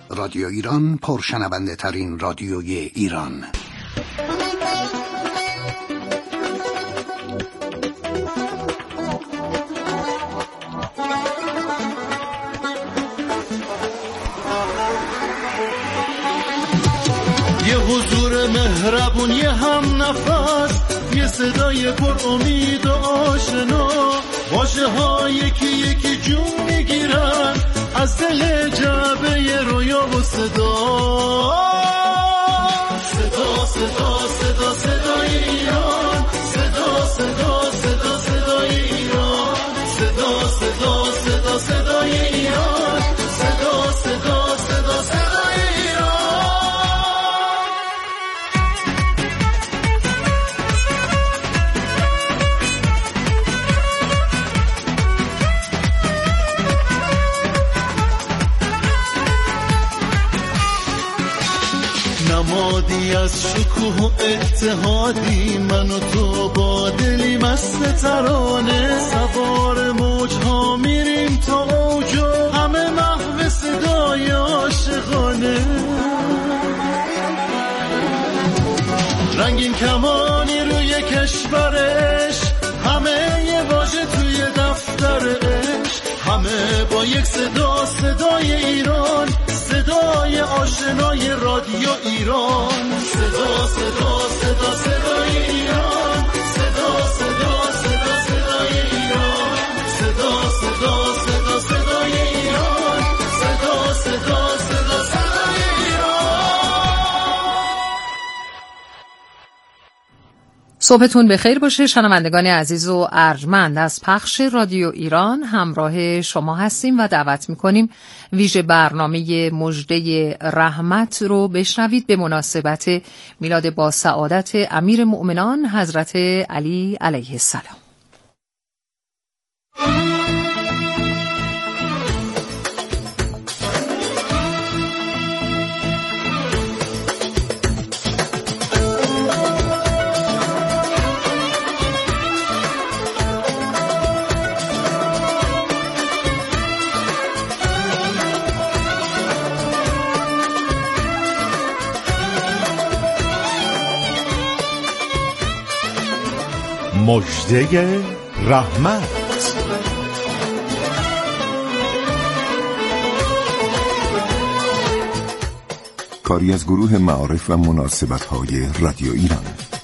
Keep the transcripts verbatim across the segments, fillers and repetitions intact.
رادیو ایران پرشنونده ترین رادیوی ایران. یه حضور مهربون، یه هم نفس، یه صدای پر امید و آشنا، واژه ها یکی یکی جون میگیرن از دل جعبه رویا و صدا. صدا صدا صدا صدای ایران، صدا صدا صدا صدای ایران، صدا صدا صدا صدای ایران، صدا صدا صدا صدای ایران. نمادی از شکوه و اتحادی، من و تو با دلی مست ترانه، سوار موجها میریم تا اوجو، همه محو صدای عاشقانه. رنگین کمانی روی کشورش، همه یه واژه توی دفترش، همه با یک صدا، صدای ایران، صدای آشنای رادیو ایران. صدا صدا صدا صدای ایران، صدا صدا صدا صدای ایران، صدا صدا صدا صدای ایران، صدا صدا صدا صدای ایران. صبحتون بخیر باشه شنوندگان عزیز و ارجمند. از پخش رادیو ایران همراه شما هستیم و دعوت میکنیم ویژه برنامه مژده رحمت رو بشنوید به مناسبت میلاد با سعادت امیر مؤمنان حضرت علی علیه السلام. مژده رحمت. کاری از گروه معارف و مناسبت‌های رادیو ایران.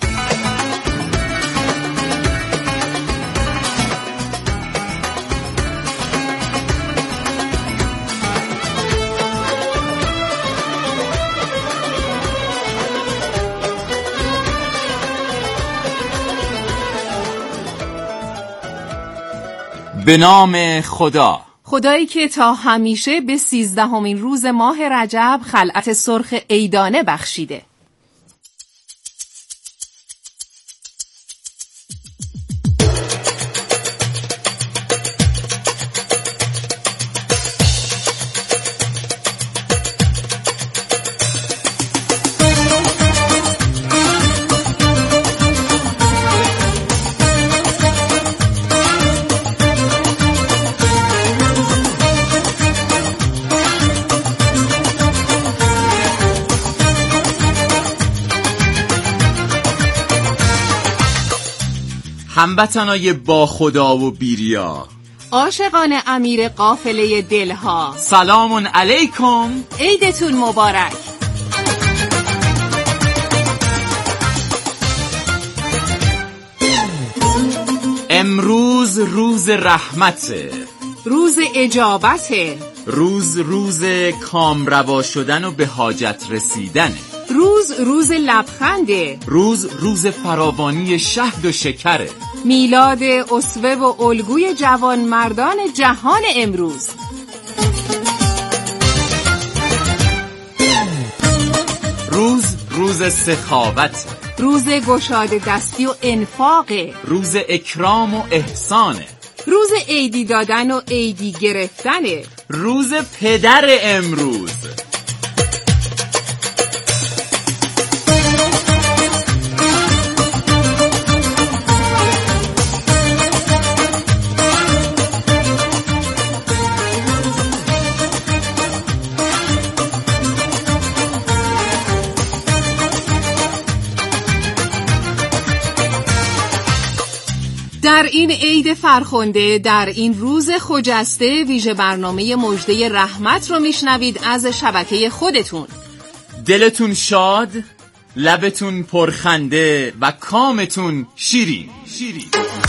به نام خدا، خدایی که تا همیشه به سیزدهمین روز ماه رجب خلعت سرخ عیدانه بخشیده. هموطنای با خدا و بیریا، عاشقان امیر قافله دلها، سلام علیکم، عیدتون مبارک. امروز روز رحمته، روز اجابته، روز روز کامروا شدن و به حاجت رسیدنه، روز روز لبخنده، روز روز فراوانی شهد و شکره، میلاد اسوه و الگوی جوان مردان جهان امروز. روز روز سخاوت، روز گشاده دستی و انفاقه، روز اکرام و احسانه، روز عیدی دادن و عیدی گرفتنه، روز پدر امروز. در این عید فرخنده، در این روز خجسته، ویژه برنامه مژده رحمت رو میشنوید از شبکه خودتون. دلتون شاد، لبتون پرخنده و کامتون شیرین شیرین.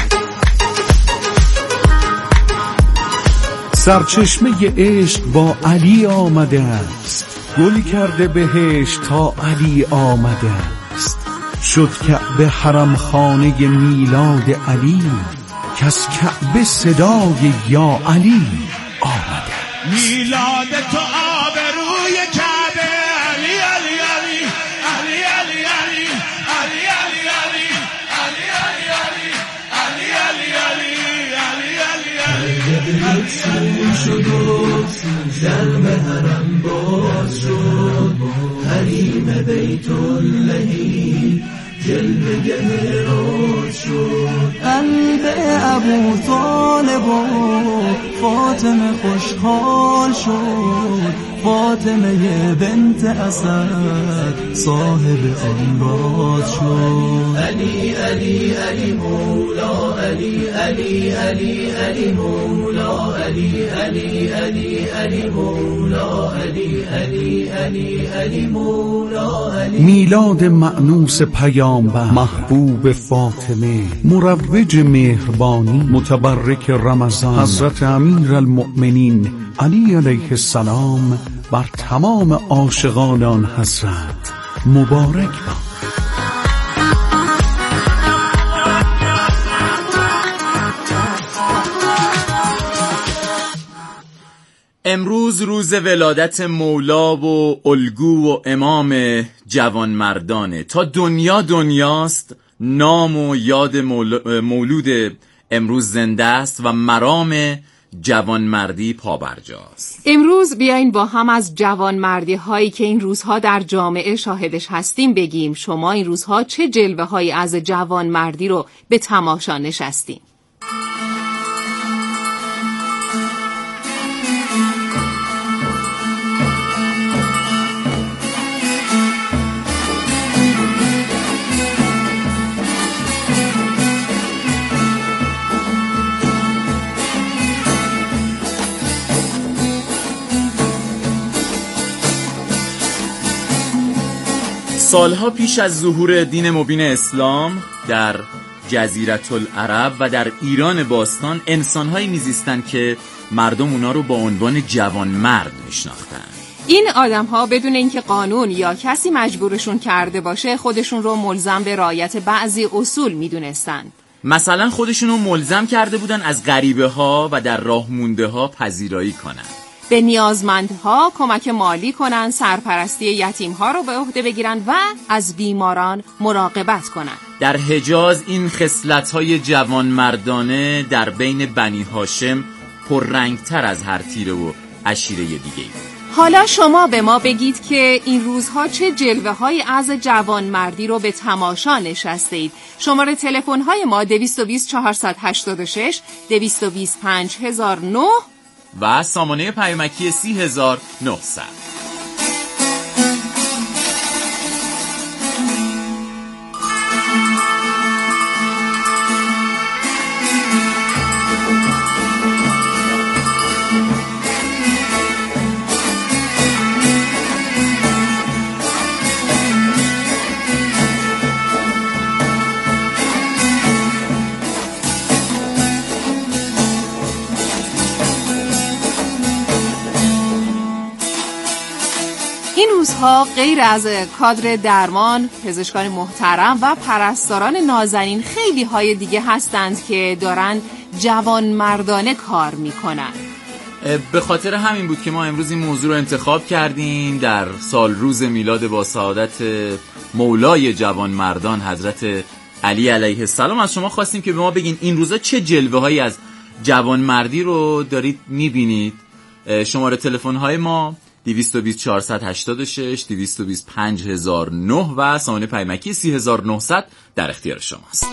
سرچشمه عشق با علی آمده است، گل کرده بهشت تا علی آمده است. شد کعبه حرم خانه میلاد علی، کس کعبه صدای یا علی آمده. میلاد تو آبروی کعبه، علی علی علی علی علی علی علی علی علی علی علی علی علی علی علی شد و در به حرم باز شد، حریم بیت اللهی جلوه گهراد شد. قلب ابو طالب و فاطمه خوشحال شد، فاطمه بنت اسد صاحب امراض شد. علی علی علی مولا علی علی علی علی مولا علی علی علی علی مولا علی علی علی علی مولا علی. میلاد مأنوس پیامبر، محبوب فاطمه، مروج مهربانی، متبرک رمضان، حضرت امیر المؤمنین علی علیه السلام بر تمام عاشقان آن حضرت مبارک باد. امروز روز ولادت مولا و الگو و امام جوانمردانه. تا دنیا دنیاست نام و یاد مولود امروز زنده است و مرام جوانمردی پابرجاست. امروز بیاین با هم از جوانمردی هایی که این روزها در جامعه شاهدش هستیم بگیم. شما این روزها چه جلوه هایی از جوانمردی رو به تماشا نشستیم؟ سالها پیش از ظهور دین مبین اسلام در جزیره العرب و در ایران باستان انسان‌هایی میزیستند که مردم اونا رو با عنوان جوانمرد میشناختن. این آدم‌ها بدون اینکه قانون یا کسی مجبورشون کرده باشه خودشون رو ملزم به رعایت بعضی اصول میدونستند. مثلا خودشون رو ملزم کرده بودن از غریبه ها و در راه مونده ها پذیرایی کنن، به نیازمندها کمک مالی کنن، سرپرستی یتیمها رو به عهده بگیرن و از بیماران مراقبت کنن. در حجاز این خصلت‌های جوانمردانه در بین بنی هاشم پررنگتر از هر تیره و عشیره دیگه‌ای. حالا شما به ما بگید که این روزها چه جلوه‌هایی از جوانمردی رو به تماشا نشسته اید. شماره تلفن‌های ما دویست و بیست چهارصد و هشتاد و شش، دویست و بیست پنج هزار و نه و سامانه پیامکی سی هزار و نهصد. این روزها غیر از کادر درمان، پزشکان محترم و پرستاران نازنین خیلی های دیگه هستند که دارن جوانمردانه کار میکنن. به خاطر همین بود که ما امروز این موضوع رو انتخاب کردیم. در سال روز میلاد با سعادت مولای جوانمردان حضرت علی علیه السلام از شما خواستیم که به ما بگین این روزا چه جلوه هایی از جوانمردی رو دارید میبینید. شماره تلفن های ما دویست و بیست چهارصد و هشتاد و شش، دویست و بیست پنج هزار و نه و سامانه پیامکی سی هزار و نهصد در اختیار شماست.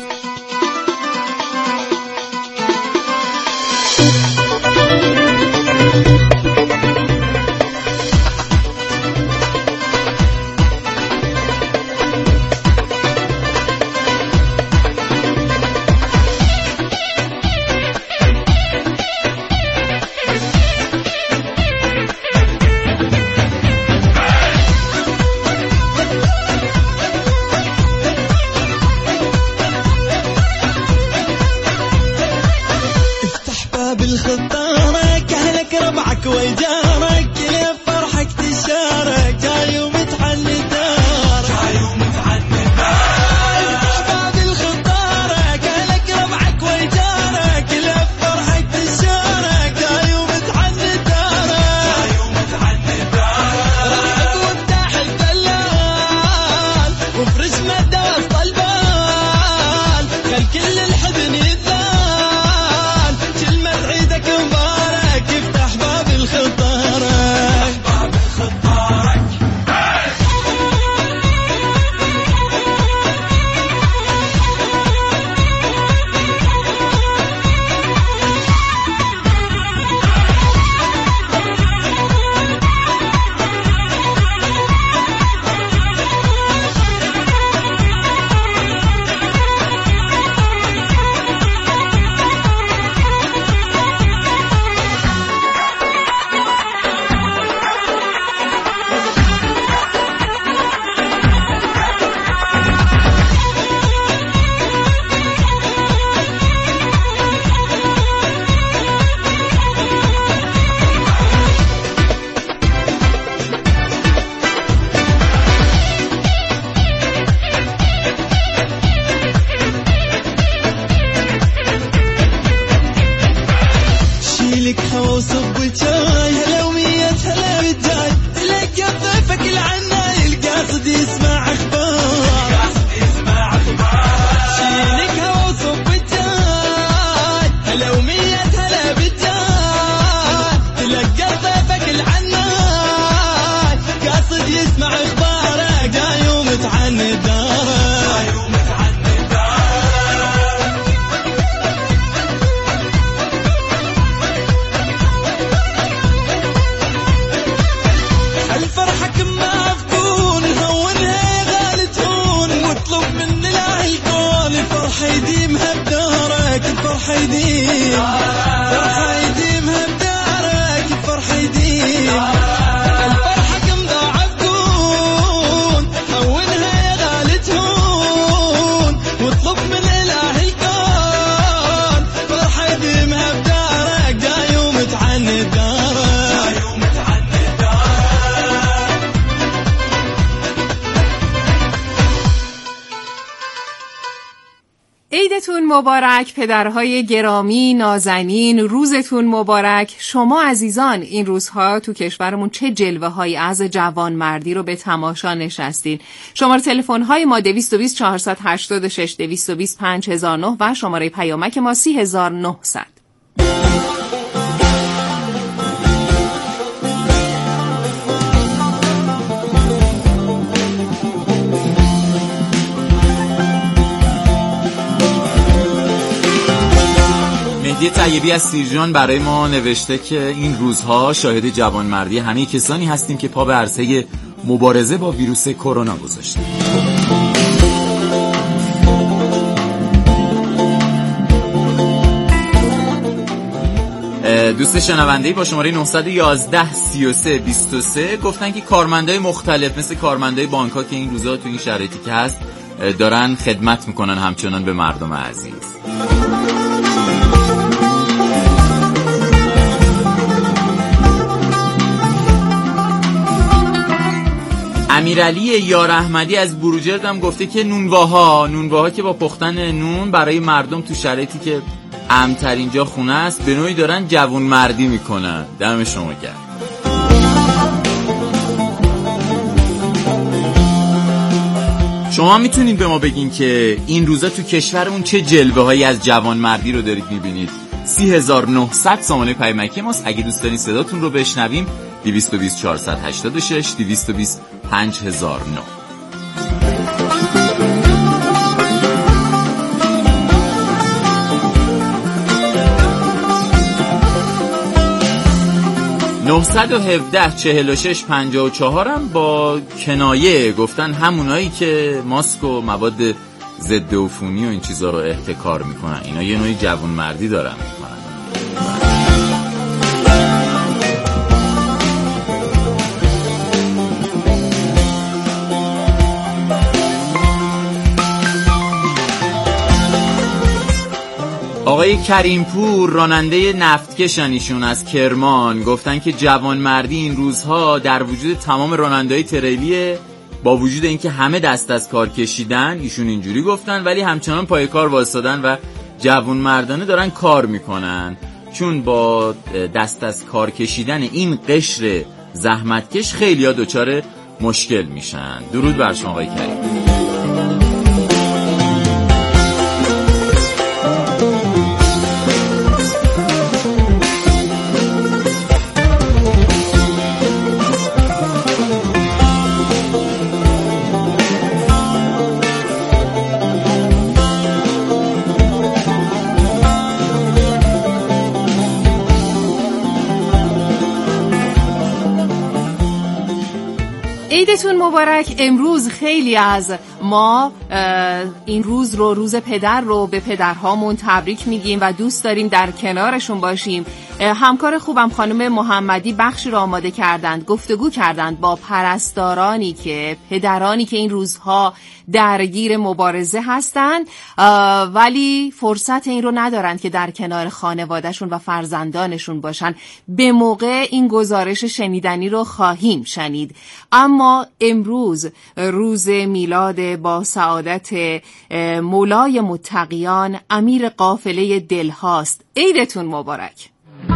عیدتون مبارک پدرهای گرامی نازنین، روزتون مبارک. شما عزیزان این روزها تو کشورمون چه جلوه هایی از جوانمردی رو به تماشا نشستین. شماره تلفن های ما دویست و بیست چهارصد و هشتاد و شش دویست و بیست پنج هزار و نه و شماره پیامک ما سی هزار و نهصد. مهدی طیبی از سیرجان برای ما نوشته که این روزها شاهد جوانمردی همه کسانی هستیم که پا به عرصه مبارزه با ویروس کرونا گذاشتیم. دوست شنونده‌ای با شماره نه یک یک سه سه دو سه گفتن که کارمندای مختلف مثل کارمندای بانک‌ها که این روزها تو این شرایطی که هست دارن خدمت میکنن همچنان به مردم عزیز. امیرعلی یار احمدی از بروجرد هم گفته که نونواها نونواها که با پختن نون برای مردم تو شرایطی که امن‌ترین جا خونه است به نوعی دارن جوانمردی میکنن. دم شما گرم. شما میتونید به ما بگین که این روزا تو کشورمون چه جلوه هایی از جوانمردی رو دارید میبینید. سی هزار و نهصد سامانه پیمکی ماست. اگه دوست دارین صداتون رو بشنویم دویست و بیست چهارصد و هشتاد و شش دویست و بیست پنج هزار و نه. نهصد و هفده چهل و شش پنجاه و چهار هم با کنایه گفتن همونایی که ماسک و مواد ضد عفونی و این چیزا رو احتکار میکنن اینا یه نوعی جوانمردی دارن میکنن. آقای کریمپور راننده نفتکشن ایشون از کرمان گفتن که جوانمردی این روزها در وجود تمام راننده‌های تریلیه، با وجود اینکه همه دست از کار کشیدن ایشون اینجوری گفتن ولی همچنان پای کار وایسادن و جوانمردانه دارن کار میکنن، چون با دست از کار کشیدن این قشر زحمتکش خیلی‌ها دچار مشکل میشن. درود بر شما آقای کریم. عیدتون مبارک. امروز خیلی از ما این روز رو روز پدر رو به پدرهامون تبریک میگیم و دوست داریم در کنارشون باشیم. همکار خوبم خانم محمدی بخشی رو آماده کردند، گفتگو کردند با پرستارانی که پدرانی که این روزها درگیر مبارزه هستند ولی فرصت این رو ندارند که در کنار خانوادهشون و فرزندانشون باشن. به موقع این گزارش شنیدنی رو خواهیم شنید. اما امروز روز میلاد با سعادت مولای متقیان امیر قافله دل هاست. عیدتون مبارک.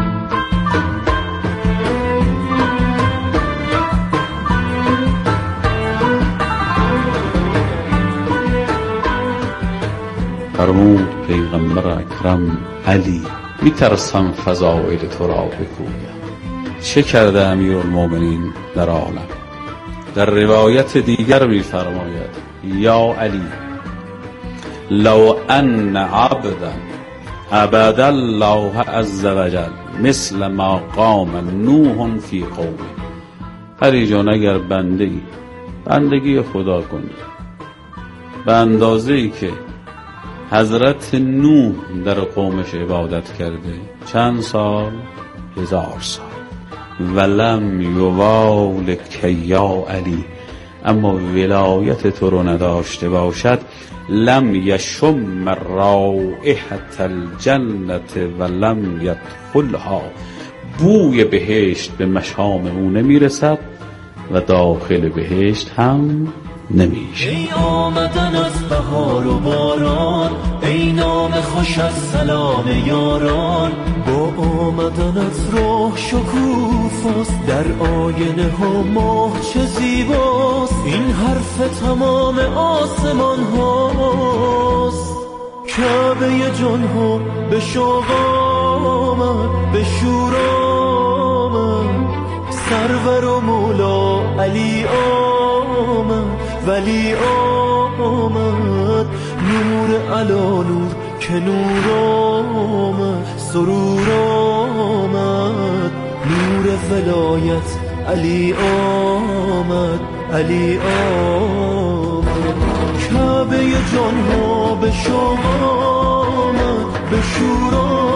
فرمود پیغمبر اکرم علی میترسم فضائل تو را بگویم. چه کرده امیرالمومنین در عالم؟ در روایت دیگر میفرماید یا علی لو ان عبدا عبد الله عز وجل مثل ما قام نوح فی قومه. علی جان اگر بنده ای بندگی خدا کنی به اندازه ای که حضرت نوح در قومش عبادت کرده، چند سال؟ هزار سال. ولم یوالک یا علی، اما ولایت تو رو نداشته باشد، لم یشم رائحة الجنت ولم یدخلها، بوی بهشت به مشام او نمیرسد و داخل بهشت هم نمی شود. ای آمدن از بهار و باران، ای نام خوش از سلام یاران، با آمدن از راه شکوفاست، در آینه ها ماه چه زیباست، این حرف تمام آسمان هاست. کعبه جان ها به شوق آمد، به شور آمد، سرور و مولا علی آمد، ولی آمد، نور علا نور که نور آمد، سرور آمد، نور ولایت علی آمد، علی آمد. کعبه جان ها به شوق آمد، به شور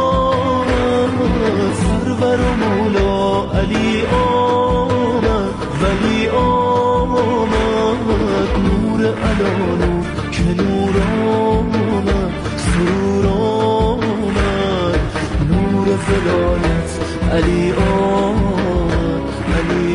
آمد، سرور و مولا علی آمد، ولی آمد، نور علا نور که نور آمد، سرور آمد، نور ولایت علی آمد، علی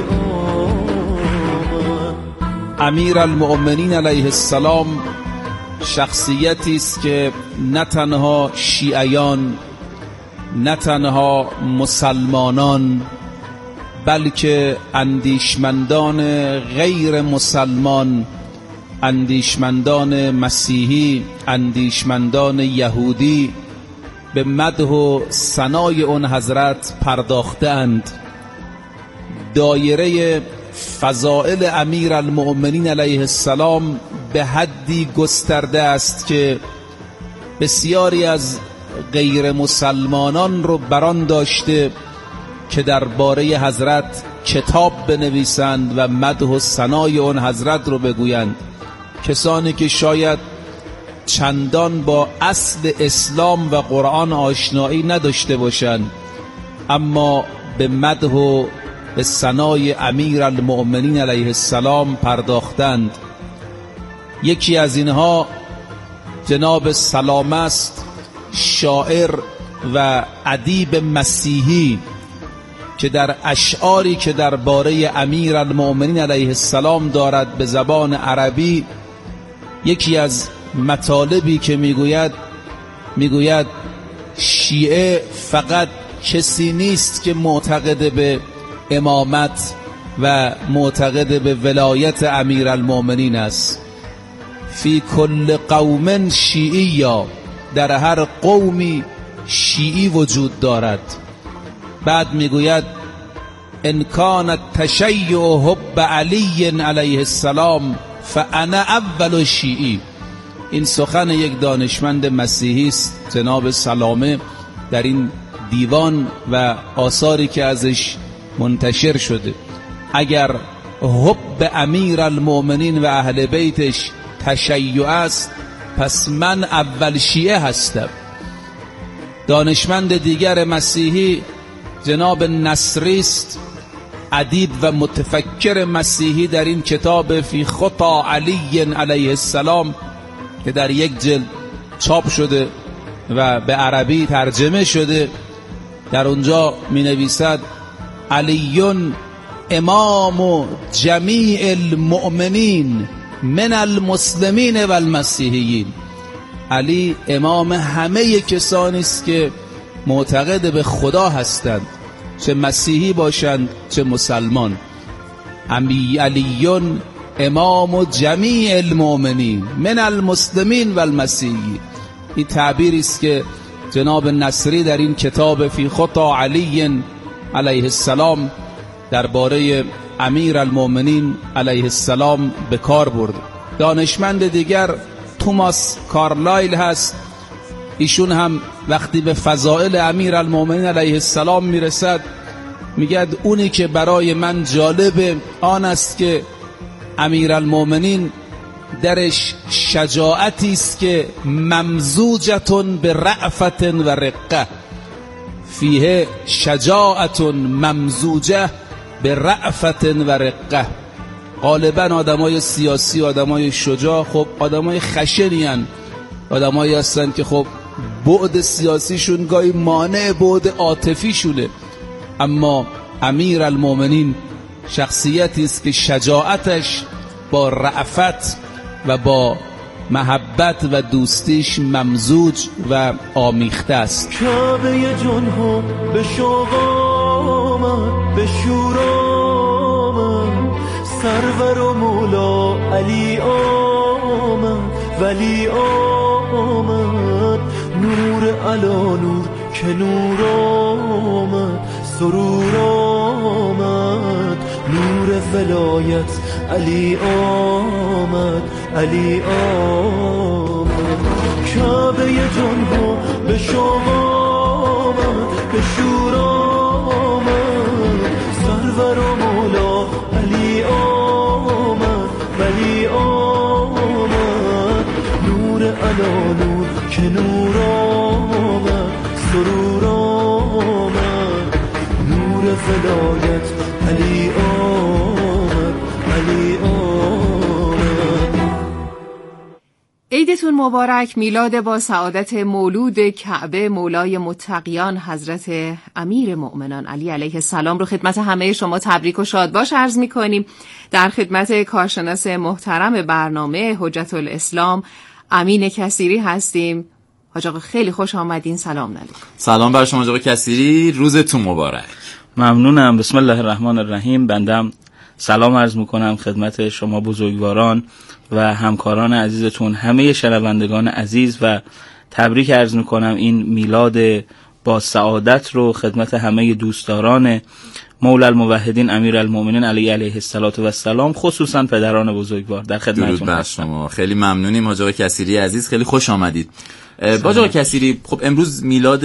آمد. امیر المؤمنین علیه السلام شخصیتی است که نه تنها شیعیان، نه تنها مسلمانان، بلکه اندیشمندان غیر مسلمان، اندیشمندان مسیحی، اندیشمندان یهودی به مدح و ثنای اون حضرت پرداختند. دایره فضائل امیر المؤمنین علیه السلام به حدی گسترده است که بسیاری از غیر مسلمانان رو بران داشته که درباره حضرت کتاب بنویسند و مدح و ثنای اون حضرت رو بگویند. کسانی که شاید چندان با اصل اسلام و قرآن آشنایی نداشته باشند، اما به مدح و به ثنای امیر المؤمنین علیه السلام پرداختند. یکی از اینها جناب سلام است، شاعر و ادیب مسیحی، که در اشعاری که درباره امیر المؤمنین علیه السلام دارد به زبان عربی، یکی از مطالبی که میگوید میگوید شیعه فقط کسی نیست که معتقد به امامت و معتقد به ولایت امیر المؤمنین است. فی کل قوم شیعی، در هر قومی شیعی وجود دارد. بعد میگوید ان کان التشیع حب علی علیه السلام فانا اول شیعی. این سخن یک دانشمند مسیحی است، جناب سلامه، در این دیوان و آثاری که ازش منتشر شده. اگر حب امیر المؤمنین و اهل بیتش تشیع است، پس من اول شیعه هستم. دانشمند دیگر مسیحی جناب نصری است، ادیب و متفکر مسیحی، در این کتاب فی خطا علی علیه السلام که در یک جلد چاپ شده و به عربی ترجمه شده، در اونجا می نویسد علیون امام جمیع المؤمنین من المسلمین و المسیحیین. علی امام همه کسانی است که معتقد به خدا هستند، چه مسیحی باشند چه مسلمان. امی علیون امام جمیع المؤمنین من المسلمین و المسیحیین. این تعبیری است که جناب نصری در این کتاب فی خطا علی علیه السلام درباره امیر المؤمنین علیه السلام به کار برد. دانشمند دیگر توماس کارلایل هست. ایشون هم وقتی به فضائل امیر المؤمنین علیه السلام میرسد، میگد اونی که برای من جالب آن است که امیر المؤمنین درش شجاعتی است که ممزوجتون به رأفت و رقه، فیه شجاعتون ممزوجه به رأفت و رقه. غالبا آدمای سیاسی، آدمای شجاع، خب آدمای خشنی هستند، آدمایی هستند که خب بعد سیاسیشون گاهی مانع بعد عاطفی شونه. اما امیر المؤمنین شخصیتی است که شجاعتش با رأفت و با محبت و دوستیش ممزوج و آمیخته است. کعبه جان ها به شوق آمد، به شور آمد، سرور و مولا علی آمد، ولی آمد، نور علا نور که نور آمد، سرور آمد، نور ولایت علی آمد، علی آمد. کعبه جان ها به شوق آمد، به شور آمد، سرور و مولا علی آمد، ولی آمد، نور علا نور که نور آمد، سرور آمد، نور ولایت علی آمد، علی آمد. عیدتون مبارک. میلاد با سعادت مولود کعبه مولای متقیان حضرت امیر مؤمنان علی علیه السلام رو خدمت همه شما تبریک و شادباش عرض می‌کنیم. در خدمت کارشناس محترم برنامه حجت الاسلام امین کثیری هستیم. حاج آقا خیلی خوش آمدین. سلام علیکم. سلام بر شما حاج آقا کثیری، روزتون مبارک. ممنونم. بسم الله الرحمن الرحیم. بندم سلام عرض میکنم خدمت شما بزرگواران و همکاران عزیزتون، همه شنوندگان عزیز، و تبریک عرض میکنم این میلاد با سعادت رو خدمت همه دوستداران مولا الموحدین امیر المؤمنین علی علیه السلام، خصوصا پدران بزرگوار. در خدمتتون هستم. خیلی ممنونیم حاج آقا کثیری عزیز، خیلی خوش آمدید. حاج آقا کثیری، خب امروز میلاد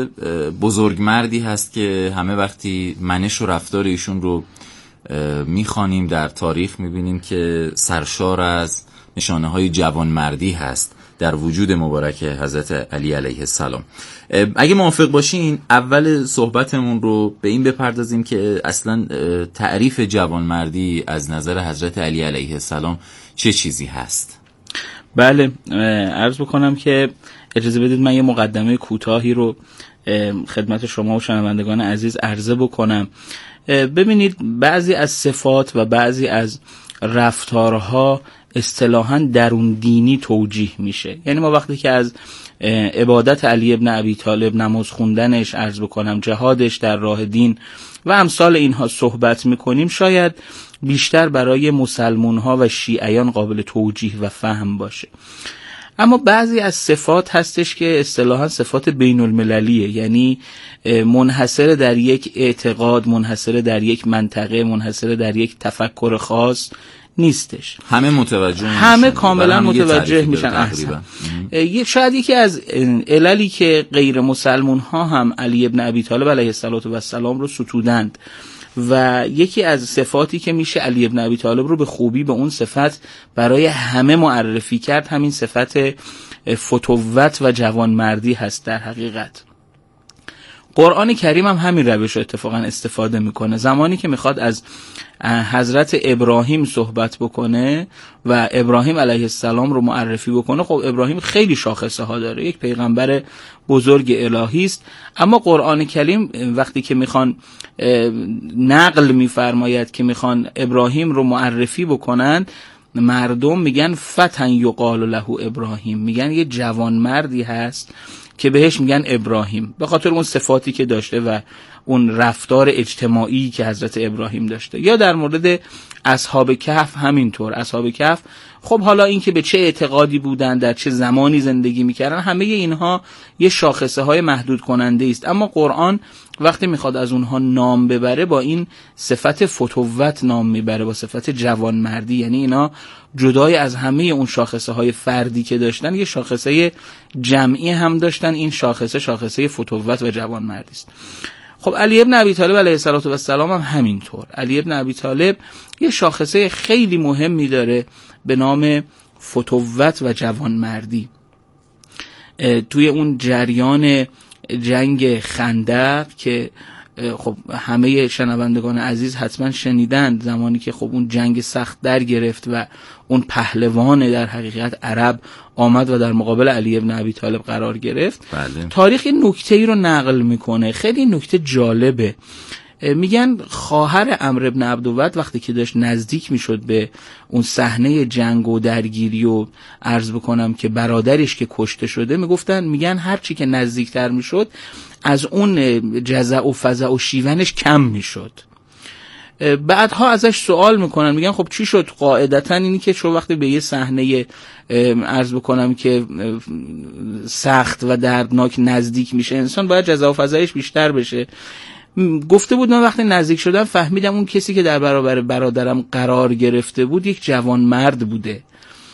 بزرگمردی هست که همه وقتی منش و رفتار ایشون رو میخوانیم در تاریخ میبینیم که سرشار از نشانه های جوانمردی هست در وجود مبارک حضرت علی علیه السلام. اگه موافق باشین اول صحبتمون رو به این بپردازیم که اصلا تعریف جوانمردی از نظر حضرت علی علیه السلام چه چیزی هست؟ بله، عرض بکنم که اجازه بدید من یه مقدمه کوتاهی رو خدمت شما و شنوندگان عزیز عرضه بکنم. ببینید، بعضی از صفات و بعضی از رفتارها اصطلاحاً درون دینی توجیه میشه. یعنی ما وقتی که از عبادت علی ابن ابی طالب، نماز خوندنش، عرض بکنم جهادش در راه دین و امثال اینها صحبت میکنیم، شاید بیشتر برای مسلمون ها و شیعیان قابل توجیه و فهم باشه. اما بعضی از صفات هستش که اصطلاحاً صفات بین المللیه، یعنی منحصر در یک اعتقاد، منحصر در یک منطقه، منحصر در یک تفکر خاص نیستش. همه متوجه میشن، همه کاملا متوجه میشن. احسن. شاید یکی از عللی که غیر مسلمون ها هم علی ابن ابی طالب علیه السلام رو ستودند و یکی از صفاتی که میشه علی ابن ابی طالب رو به خوبی به اون صفت برای همه معرفی کرد، همین صفت فتوت و جوانمردی هست. در حقیقت قرآن کریم هم همین روش رو اتفاقا استفاده میکنه. زمانی که میخواد از حضرت ابراهیم صحبت بکنه و ابراهیم علیه السلام رو معرفی بکنه، خب ابراهیم خیلی شاخصه ها داره، یک پیغمبر بزرگ الهی است، اما قرآن کریم وقتی که میخوان نقل میفرماید که میخوان ابراهیم رو معرفی بکنن، مردم میگن فتن یقال له ابراهیم، میگن یه جوان مردی هست که بهش میگن ابراهیم، به خاطر اون صفاتی که داشته و اون رفتار اجتماعی که حضرت ابراهیم داشته. یا در مورد اصحاب کهف همینطور. اصحاب کهف خب حالا این که به چه اعتقادی بودن، در چه زمانی زندگی میکردن، همه اینها یه شاخصه های محدود کننده است، اما قرآن وقتی میخواد از اونها نام ببره با این صفت فتوت نام میبره، با صفت جوانمردی. یعنی اینا جدای از همه اون شاخصه های فردی که داشتن یه شاخصه جمعی هم داشتن. این شاخصه شاخصه فتوت و جوانمردی است. خب علی ابن ابی طالب علیه السلام هم همینطور. علی ابن ابی طالب یه شاخصه خیلی مهمی داره به نام فتوت و جوانمردی. توی اون جریان جنگ خندق که خب همه شنوندگان عزیز حتما شنیدند، زمانی که خب اون جنگ سخت در گرفت و اون پهلوان در حقیقت عرب آمد و در مقابل علی ابن ابی طالب قرار گرفت. بله. تاریخ نکته ای رو نقل میکنه، خیلی نکته جالبه. میگن خواهر عمرو بن عبدود وقتی که داشت نزدیک میشد به اون صحنه جنگ و درگیری و عرض بکنم که برادرش که کشته شده، میگفتن میگن هر چی که نزدیکتر میشد از اون جزع و فزع و شیونش کم میشد. بعدها ازش سوال میکنن، میگن خب چی شد؟ قاعدتا اینی که شو وقتی به یه صحنه عرض بکنم که سخت و دردناک نزدیک میشه انسان باید جزع و فزعش بیشتر بشه. گفته بود من وقتی نزدیک شدم فهمیدم اون کسی که در برابر برادرم قرار گرفته بود یک جوان مرد بوده،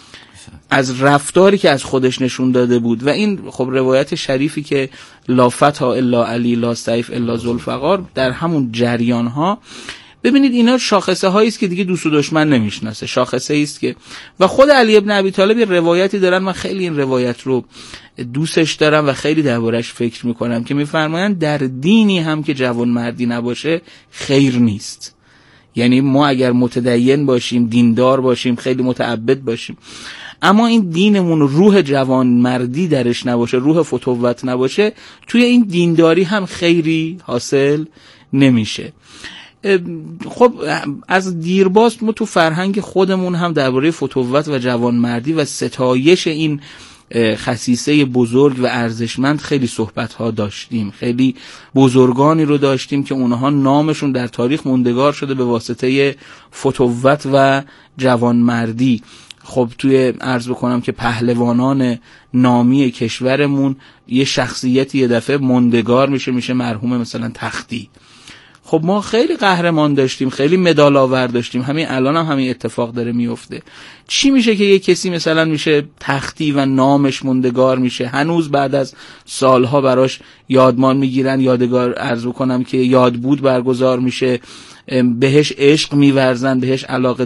از رفتاری که از خودش نشون داده بود. و این خب روایت شریفی که لا فتح الا علی لا سیف الا ذوالفقار، در همون جریان ها ببینید اینا شاخصه هایی است که دیگه دوست و دشمن نمیشناسه، شاخصه ای است که و خود علی ابن ابی طالب روایتی دارن، من خیلی این روایت رو دوستش دارم و خیلی دربارش فکر میکنم که میفرمایند در دینی هم که جوانمردی نباشه خیر نیست. یعنی ما اگر متدین باشیم، دیندار باشیم، خیلی متعبد باشیم، اما این دینمون روح جوانمردی درش نباشه، روح فتوت نباشه، توی این دینداری هم خیری حاصل نمیشه. خب از دیرباز ما تو فرهنگ خودمون هم درباره فتوت و جوانمردی و ستایش این خصیصه بزرگ و ارزشمند خیلی صحبت ها داشتیم، خیلی بزرگانی رو داشتیم که اونها نامشون در تاریخ موندگار شده به واسطه فتوت و جوانمردی. خب توی عرض بکنم که پهلوانان نامی کشورمون یه شخصیتی یه دفعه موندگار میشه، میشه مرحوم مثلا تختی. خب ما خیلی قهرمان داشتیم، خیلی مدال آور داشتیم، همین الان هم همین اتفاق داره میفته. چی میشه که یه کسی مثلا میشه تختی و نامش موندگار میشه، هنوز بعد از سالها براش یادمان میگیرن، یادگار عرض کنم که یاد بود برگزار میشه، بهش عشق میورزن، بهش علاقه